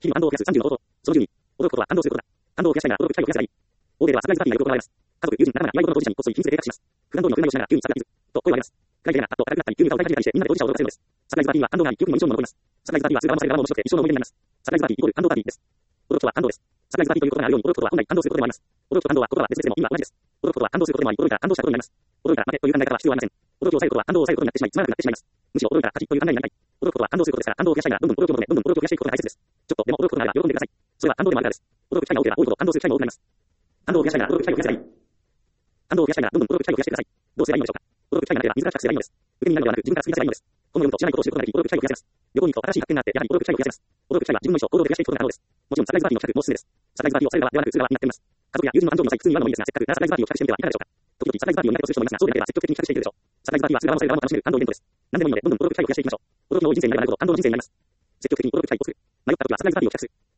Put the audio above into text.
日々を増やす30のこと。その10に、驚くことは感動することだ。感動を増やしたいなら驚く機会を増やせばいい。欧米ではサプライズパーティーがよく行われます。家族、友人、仲間が祝い事の当事者にこっそり金銭で手貸します。普段通りの車移動をしながら急にサプライズ。と声を上げます。外でがパッと明るくなったり急に歌を歌い始めたりしてみんなで当事者を驚かせるのです。サプライズパーティーは感動があり、記憶にも印象にも残ります。サプライズパーティーは数が合わされた側も面白くて一生の思い出になります。サプライズパーティーイコール感動パーティーです。驚くことは感動です。サプライズパーティーということがあるように驚くことは本来感動することでもあります。驚くと感動は言葉は別々でも意味は同じです。驚くことは感動することでもあり、驚いたら感動したことになります。驚いたら待てという考え方は必要ありません。驚きを抑えることは感動を抑えることになってしまい、つまらなくなってしまいます。むしろ驚いたら勝ちという考えになりたい。驚くことは感動することですから、感動を増やしたいならどんどん驚きを求め、どんどん驚きを増やしていくことが大切です。ちょっとでも驚くことがあれば喜んでください。それは感動でもあるからです。驚く機会が多ければ多いほど感動する機会も多くなります。感動を増やしたいなら驚く機会を増やせばいい。感動を増やしたいならどんどん驚く機会を増やしてください。どうすればいいのでしょうか。驚く機会がなければ自ら着すればいいのです。受け身になるのではなく自分から作り出せばいいのです。本を読むと知らないことを知ることができ、驚く機会を増やせます。旅行に行くと新しい発見があって、やはり驚く機会を増やせます。驚く機会は自分の意思と行動で増やしていくことが可能です。もちろんサプライズパーティーの企画もおすすめです。サプライズパーティーをされる側ではなくする側になっています。家族や友人の誕生日の際、普通に祝うのもいいですが、せっかくならサプライズパーティーを企画してみてはいかがでしょうか。時々サプライズパーティーを苦手とする人もいますが、そうでなければ積極的に企画していくでしょう。サプライズパーティーはする側もされる側も楽しめる感動イベントです。何でもいいので、どんどん驚く機会を増やしていきましょう。驚きの多い人生になればなるほど感動の人生になります。積極的に驚く機会を作る。迷った時はサプライズパーティーを企画する。